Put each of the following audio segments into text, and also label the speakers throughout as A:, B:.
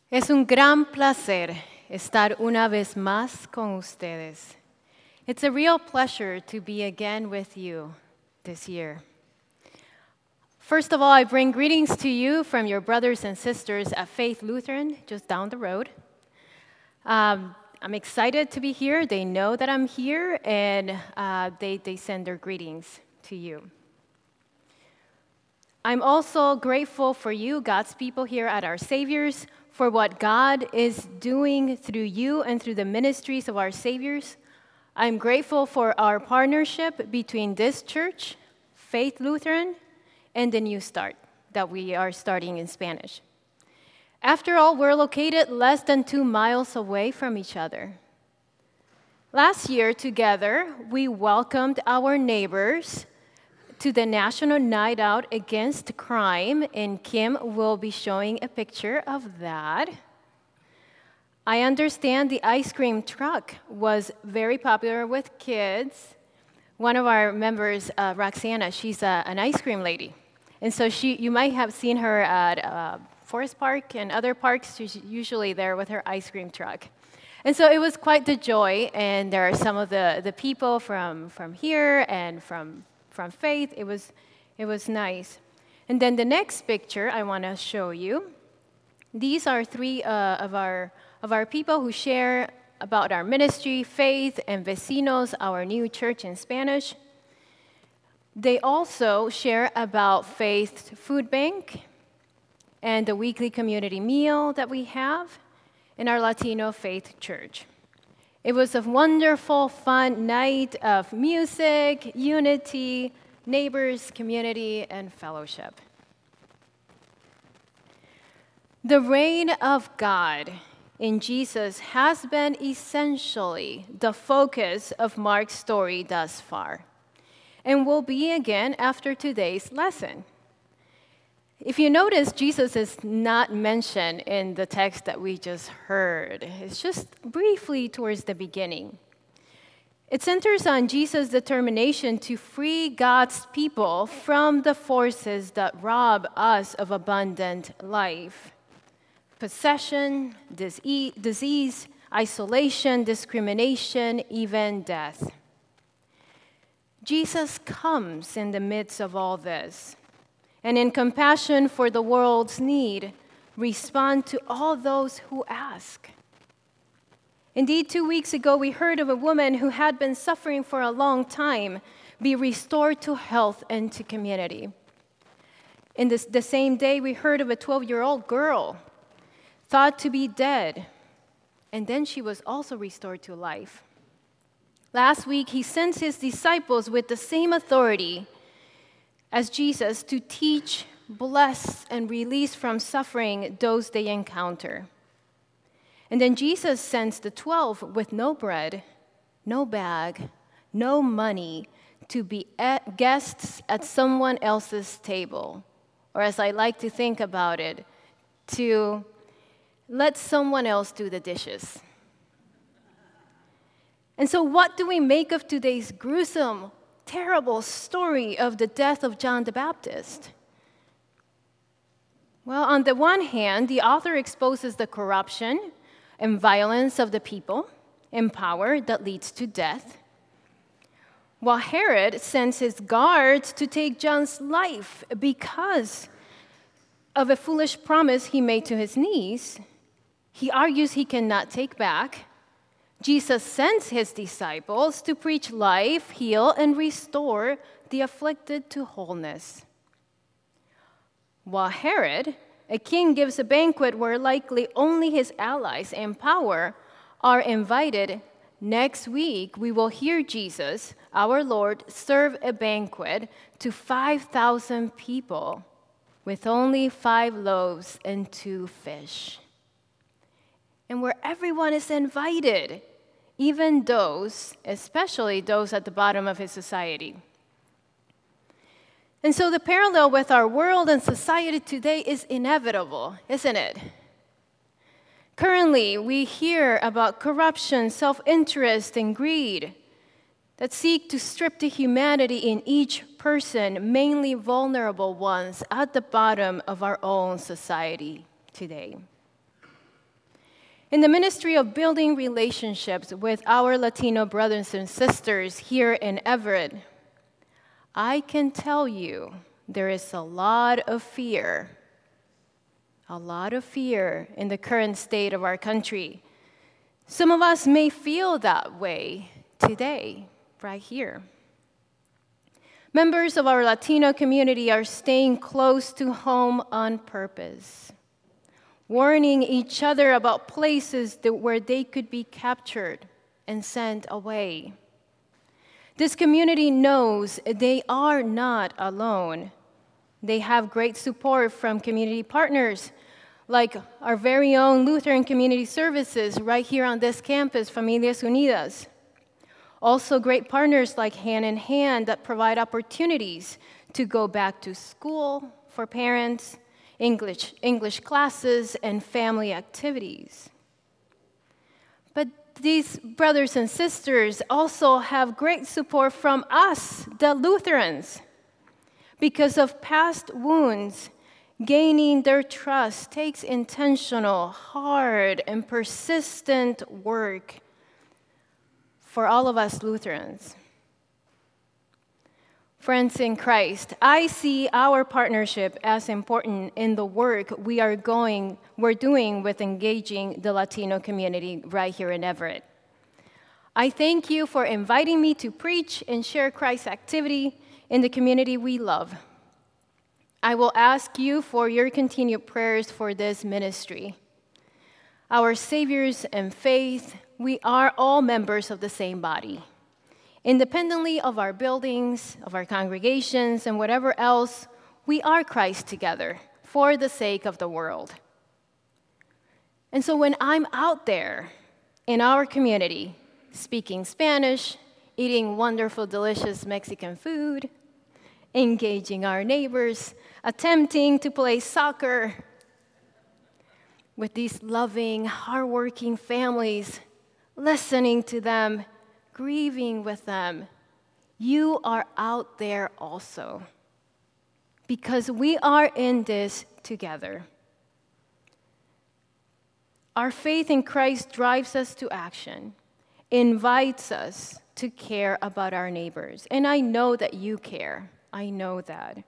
A: Es un gran placer estar una vez más con ustedes. It's a real pleasure to be again with you this year. First of all, I bring greetings to you from your brothers and sisters at Faith Lutheran, just down the road. I'm excited to be here. They know that I'm here, and they send their greetings to you. I'm also grateful for you, God's people here at Our Saviors, for what God is doing through you and through the ministries of Our Saviors. I'm grateful for our partnership between this church, Faith Lutheran, and the New Start that we are starting in Spanish. After all, we're located less than 2 miles away from each other. Last year, together, we welcomed our neighbors to the National Night Out Against Crime, and Kim will be showing a picture of that. I understand the ice cream truck was very popular with kids. One of our members, Roxana, she's an ice cream lady. And so you might have seen her at Forest Park and other parks. She's usually there with her ice cream truck. And so it was quite the joy, and there are some of the people from here and from Faith. It was nice. And then the next picture I want to show you. These are three of our people who share about our ministry, Faith, and Vecinos, our new church in Spanish. They also share about Faith Food Bank and the weekly community meal that we have in our Latino Faith Church. It was a wonderful, fun night of music, unity, neighbors, community, and fellowship. The reign of God in Jesus has been essentially the focus of Mark's story thus far, and will be again after today's lesson. If you notice, Jesus is not mentioned in the text that we just heard. It's just briefly towards the beginning. It centers on Jesus' determination to free God's people from the forces that rob us of abundant life. Possession, disease, isolation, discrimination, even death. Jesus comes in the midst of all this, and in compassion for the world's need, respond to all those who ask. Indeed, 2 weeks ago, we heard of a woman who had been suffering for a long time be restored to health and to community. In the same day, we heard of a 12-year-old girl thought to be dead, and then she was also restored to life. Last week, he sent his disciples with the same authority as Jesus to teach, bless, and release from suffering those they encounter. And then Jesus sends the 12 with no bread, no bag, no money to be guests at someone else's table. Or as I like to think about it, to let someone else do the dishes. And so what do we make of today's gruesome, terrible story of the death of John the Baptist? Well, on the one hand, the author exposes the corruption and violence of the people and power that leads to death, while Herod sends his guards to take John's life because of a foolish promise he made to his niece. He argues he cannot take back. Jesus sends his disciples to preach life, heal, and restore the afflicted to wholeness. While Herod, a king, gives a banquet where likely only his allies and power are invited, next week we will hear Jesus, our Lord, serve a banquet to 5,000 people with only 5 loaves and 2 fish. And where everyone is invited, even those, especially those at the bottom of his society. And so the parallel with our world and society today is inevitable, isn't it? Currently, we hear about corruption, self-interest, and greed that seek to strip the humanity in each person, mainly vulnerable ones, at the bottom of our own society today. In the ministry of building relationships with our Latino brothers and sisters here in Everett, I can tell you there is a lot of fear in the current state of our country. Some of us may feel that way today, right here. Members of our Latino community are staying close to home on purpose, warning each other about places where they could be captured and sent away. This community knows they are not alone. They have great support from community partners like our very own Lutheran Community Services right here on this campus, Familias Unidas. Also great partners like Hand in Hand that provide opportunities to go back to school for parents, English classes, and family activities. But these brothers and sisters also have great support from us, the Lutherans. Because of past wounds, gaining their trust takes intentional, hard, and persistent work for all of us Lutherans. Friends in Christ, I see our partnership as important in the work we're doing with engaging the Latino community right here in Everett. I thank you for inviting me to preach and share Christ's activity in the community we love. I will ask you for your continued prayers for this ministry. Our Saviors and faith, we are all members of the same body. Independently of our buildings, of our congregations, and whatever else, we are Christ together for the sake of the world. And so when I'm out there in our community, speaking Spanish, eating wonderful, delicious Mexican food, engaging our neighbors, attempting to play soccer with these loving, hardworking families, listening to them, grieving with them, you are out there also. Because we are in this together. Our faith in Christ drives us to action, invites us to care about our neighbors. And I know that you care. I know that.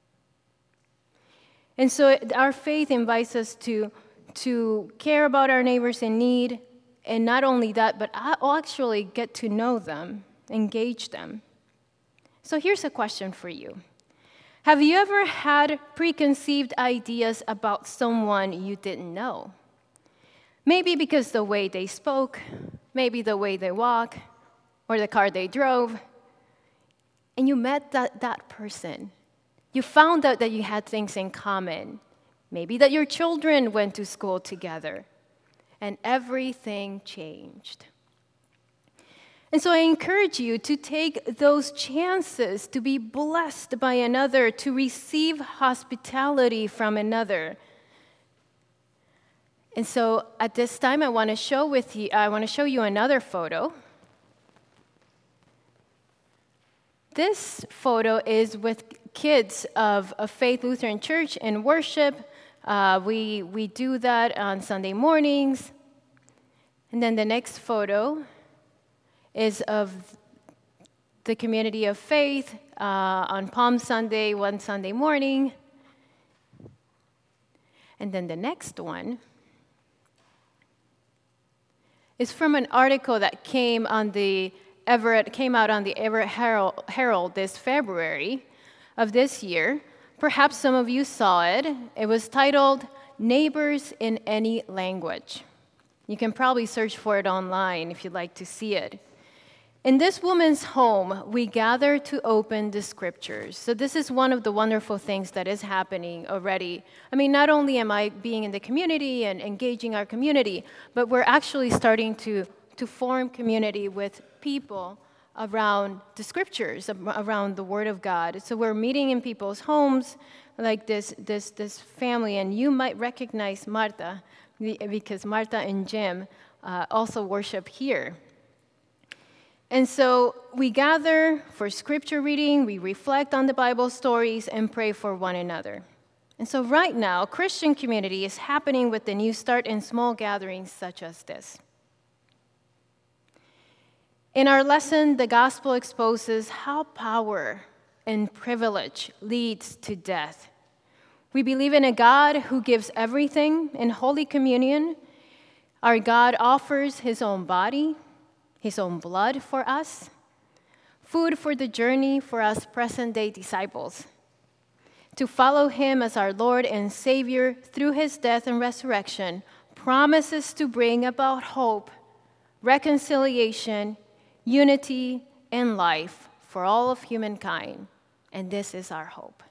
A: And so our faith invites us to care about our neighbors in need, and not only that, but actually get to know them, engage them. So here's a question for you. Have you ever had preconceived ideas about someone you didn't know? Maybe because the way they spoke, maybe the way they walk, or the car they drove, and you met that person. You found out that you had things in common. Maybe that your children went to school together. And everything changed. And so I encourage you to take those chances to be blessed by another, to receive hospitality from another. And so at this time, I want to show you another photo. This photo is with kids of Faith Lutheran Church in worship. We do that on Sunday mornings. And then the next photo is of the community of faith on Palm Sunday, one Sunday morning. And then the next one is from an article that came out on the Everett Herald this February of this year. Perhaps some of you saw it. It was titled, Neighbors in Any Language. You can probably search for it online if you'd like to see it. In this woman's home, we gather to open the scriptures. So this is one of the wonderful things that is happening already. I mean, not only am I being in the community and engaging our community, but we're actually starting to form community with people around the scriptures, around the Word of God. So we're meeting in people's homes, like this family, and you might recognize Marta, because Marta and Jim also worship here. And so we gather for scripture reading, we reflect on the Bible stories, and pray for one another. And so right now, Christian community is happening with the New Start in small gatherings such as this. In our lesson, the gospel exposes how power and privilege leads to death. We believe in a God who gives everything. In Holy Communion, our God offers his own body, his own blood for us, food for the journey for us present-day disciples. To follow him as our Lord and Savior through his death and resurrection promises to bring about hope, reconciliation, unity, and life for all of humankind. And this is our hope.